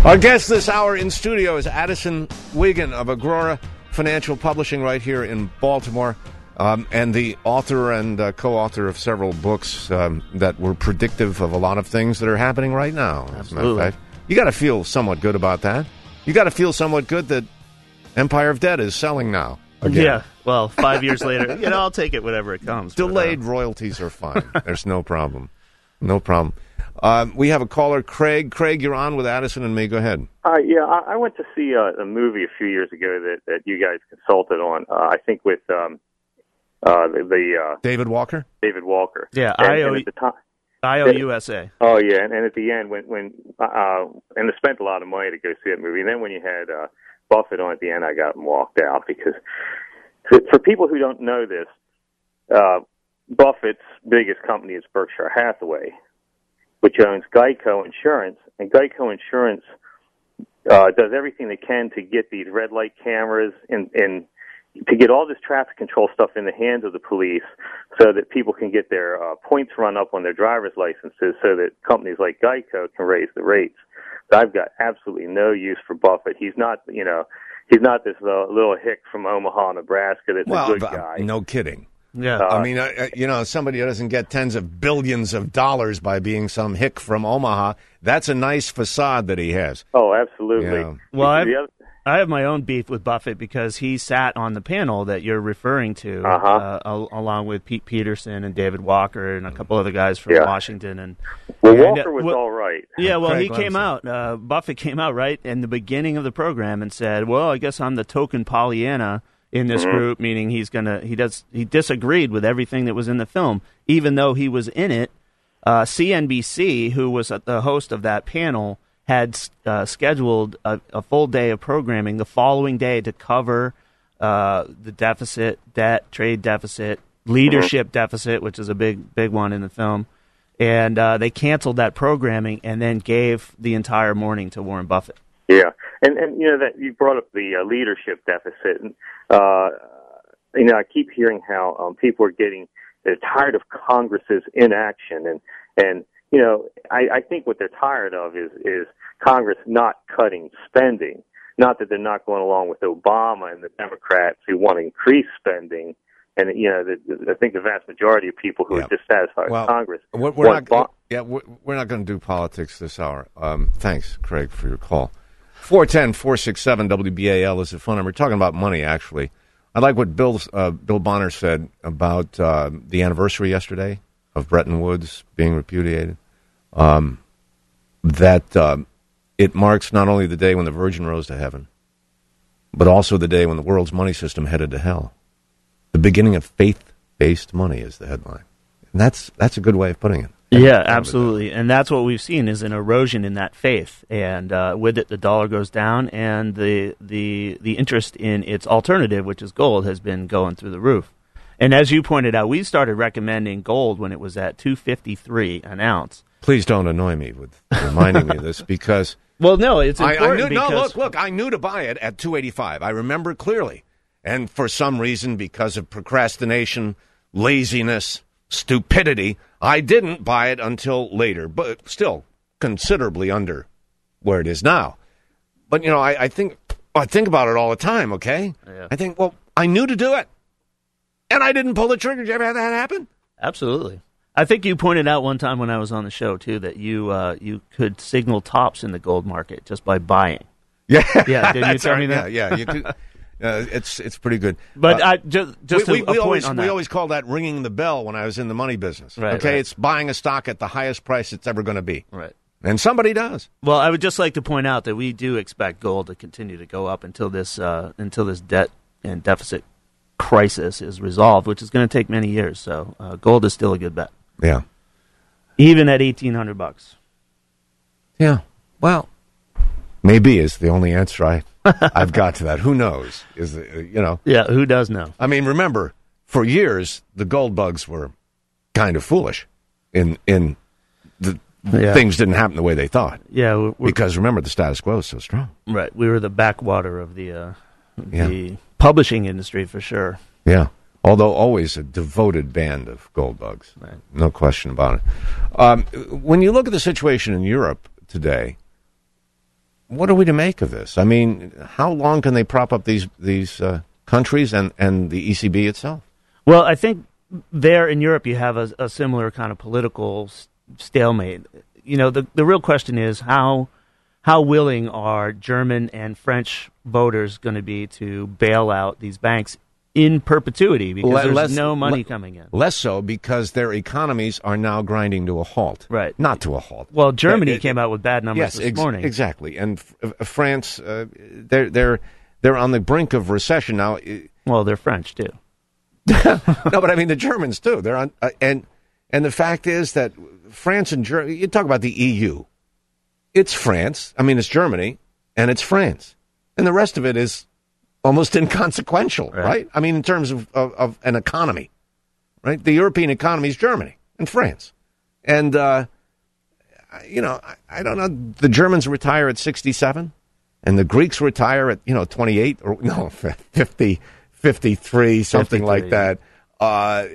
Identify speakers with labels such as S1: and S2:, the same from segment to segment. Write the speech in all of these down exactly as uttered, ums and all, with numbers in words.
S1: Our guest this hour in studio is Addison Wiggin of Agrora Financial Publishing right here in Baltimore, um, and the author and uh, co-author of several books um, that were predictive of a lot of things that are happening right now. As a matter of fact, you got to feel somewhat good about that. You got to feel somewhat good that Empire of Dead is selling now. Again.
S2: Yeah, well, five years later, you know, I'll take it whatever it comes.
S1: Delayed
S2: but, uh...
S1: royalties are fine. There's no problem. No problem. Um, we have a caller, Craig. Craig, you're on with Addison and me. Go ahead.
S3: Uh, yeah, I, I went to see a, a movie a few years ago that, that you guys consulted on. Uh, I think with um, uh, the, the uh,
S1: David Walker.
S3: David Walker.
S2: Yeah,
S3: and,
S2: I O
S3: and at the time,
S2: I O U S A.
S3: Oh yeah, and, and at the end, when when uh, and I spent a lot of money to go see that movie. And then when you had uh, Buffett on at the end, I got and walked out because for, for people who don't know this, uh, Buffett's biggest company is Berkshire Hathaway, which owns Geico Insurance, and Geico Insurance uh, does everything they can to get these red light cameras and, and to get all this traffic control stuff in the hands of the police so that people can get their uh, points run up on their driver's licenses so that companies like Geico can raise the rates. But I've got absolutely no use for Buffett. He's not, you know, he's not this uh, little hick from Omaha, Nebraska that's
S1: well,
S3: a good guy.
S1: No kidding.
S2: Yeah,
S1: uh, I mean, uh, you know, somebody who doesn't get tens of billions of dollars by being some hick from Omaha, that's a nice facade that he has.
S3: Oh, absolutely.
S1: Yeah.
S2: Well, I've, I have my own beef with Buffett because he sat on the panel that you're referring to,
S3: uh-huh.
S2: uh, al- along with Pete Peterson and David Walker and a couple other guys from
S3: yeah.
S2: Washington. And
S3: Well,
S2: and,
S3: Walker was
S2: uh, well,
S3: all right.
S2: Yeah, well,
S1: Craig
S2: he came
S1: Lemson.
S2: out, uh, Buffett came out, right, in the beginning of the program and said, well, I guess I'm the token Pollyanna in this
S3: mm-hmm.
S2: group, meaning he's gonna he does he disagreed with everything that was in the film, even though he was in it. Uh, C N B C, who was the host of that panel, had uh, scheduled a, a full day of programming the following day to cover uh, the deficit, debt, trade deficit, leadership mm-hmm. deficit, which is a big big one in the film, and uh, they canceled that programming and then gave the entire morning to Warren Buffett.
S3: Yeah, and and you know that you brought up the uh, leadership deficit, and uh, you know I keep hearing how um, people are getting they're tired of Congress's inaction, and and you know I, I think what they're tired of is is Congress not cutting spending. Not that they're not going along with Obama and the Democrats who want to increase spending, and you know the, I think the vast majority of people who
S1: yeah.
S3: are dissatisfied
S1: well,
S3: with Congress.
S1: We're, we're not.
S3: bon-
S1: yeah, we're, we're not going to do politics this hour. Um, thanks, Craig, for your call. four one zero, four six seven, W B A L is the phone number. We're talking about money, actually. I like what Bill, uh, Bill Bonner said about uh, the anniversary yesterday of Bretton Woods being repudiated, um, that uh, it marks not only the day when the Virgin rose to heaven, but also the day when the world's money system headed to hell. The beginning of faith-based money is the headline. And that's that's a good way of putting it.
S2: Yeah, absolutely. And that's what we've seen is an erosion in that faith. And uh, with it, the dollar goes down, and the, the the interest in its alternative, which is gold, has been going through the roof. And as you pointed out, we started recommending gold when it was at two fifty-three an ounce.
S1: Please don't annoy me with reminding me of this because...
S2: Well, no, it's important
S1: I, I knew,
S2: because...
S1: No, look, look, I knew to buy it at two eighty-five. I remember clearly. And for some reason, because of procrastination, laziness, stupidity, I didn't buy it until later, but still considerably under where it is now. But, you know, I, I think I think about it all the time, okay?
S2: Yeah.
S1: I think, well, I knew to do it, and I didn't pull the trigger. Did you ever have that happen?
S2: Absolutely. I think you pointed out one time when I was on the show, too, that you uh, you could signal tops in the gold market just by buying.
S1: Yeah.
S2: Yeah, did you
S1: That's
S2: tell
S1: right.
S2: me that?
S1: Yeah, yeah, you could... Uh, it's it's pretty good,
S2: but
S1: uh,
S2: I, just just
S1: we,
S2: a,
S1: we, we
S2: a point
S1: always
S2: on
S1: we
S2: that.
S1: always call that ringing the bell when I was in the money business.
S2: Right,
S1: okay,
S2: right.
S1: It's buying a stock at the highest price it's ever going to be.
S2: Right,
S1: and somebody does.
S2: Well, I would just like to point out that we do expect gold to continue to go up until this uh, until this debt and deficit crisis is resolved, which is going to take many years. So, uh, gold is still a good bet.
S1: Yeah,
S2: even at eighteen hundred bucks.
S1: Yeah, well, maybe is the only answer I. I've got to that. Who knows? Is the, you know?
S2: Yeah, who does know?
S1: I mean, remember, for years the gold bugs were kind of foolish. In in the yeah. things didn't happen the way they thought.
S2: Yeah, we're,
S1: because remember the status quo is so strong.
S2: Right, we were the backwater of the uh,
S1: yeah.
S2: the publishing industry for sure.
S1: Yeah, although always a devoted band of gold bugs.
S2: Right.
S1: No question about it. Um, when you look at the situation in Europe today. what are we to make of this? I mean, how long can they prop up these these uh, countries and, and the E C B itself?
S2: Well, I think there in Europe you have a, a similar kind of political stalemate. You know, the the real question is how how willing are German and French voters going to be to bail out these banks in perpetuity, because
S1: Le-
S2: there's
S1: less,
S2: no money
S1: le-
S2: coming in.
S1: Less so because their economies are now grinding to a halt.
S2: Right.
S1: Not to a halt.
S2: Well, Germany
S1: Uh, it-
S2: came out with bad numbers
S1: yes,
S2: this
S1: ex-
S2: morning.
S1: exactly. And f- uh, France, uh, they're they're they're on the brink of recession now.
S2: Well, they're French too.
S1: No, but I mean the Germans too. They're on, uh, and and the fact is that France and Germany. You talk about the E U. It's France. I mean, it's Germany and it's France, and the rest of it is almost inconsequential, right?
S2: Right.
S1: I mean, in terms of, of, of an economy, right? The European economy is Germany and France. And, uh, you know, I, I don't know. The Germans retire at sixty-seven and the Greeks retire at, you know, twenty-eight or no, fifty, fifty-three, something
S2: fifty-three.
S1: like that. Uh,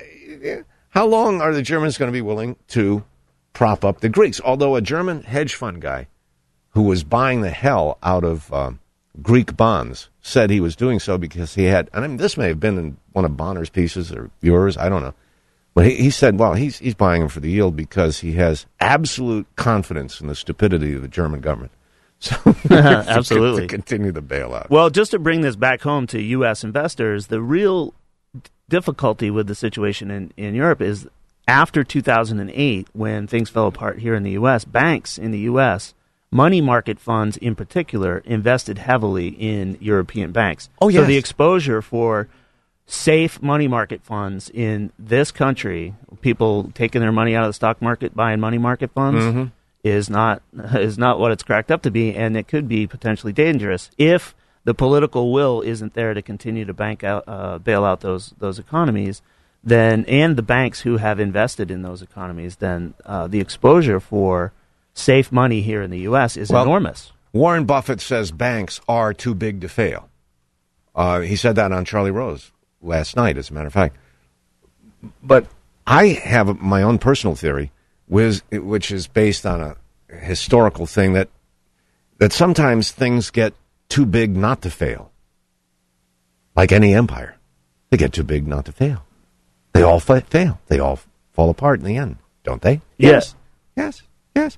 S1: how long are the Germans going to be willing to prop up the Greeks? Although a German hedge fund guy who was buying the hell out of um, Greek bonds said he was doing so because he had, and I mean, this may have been in one of Bonner's pieces or yours, I don't know. But he, he said, well, he's he's buying them for the yield because he has absolute confidence in the stupidity of the German government. So
S2: Absolutely.
S1: to continue the bailout.
S2: Well, just to bring this back home to U S investors, the real d- difficulty with the situation in, in Europe is after two thousand eight, when things fell apart here in the U S, banks in the U S, money market funds in particular, invested heavily in European banks.
S1: Oh, yes.
S2: So the exposure for safe money market funds in this country, people taking their money out of the stock market, buying money market funds,
S1: Mm-hmm.
S2: is not is not what it's cracked up to be, and it could be potentially dangerous if the political will isn't there to continue to bank out, uh, bail out those those economies. Then, and the banks who have invested in those economies, then uh, the exposure for safe money here in the U S is
S1: Well,
S2: enormous.
S1: Warren Buffett says banks are too big to fail. Uh, he said that on Charlie Rose last night, as a matter of fact. But I have my own personal theory, which, which is based on a historical thing that that sometimes things get too big not to fail. Like any empire, they get too big not to fail. They all fa- fail. They all fall apart in the end, don't they?
S2: Yes.
S1: Yes.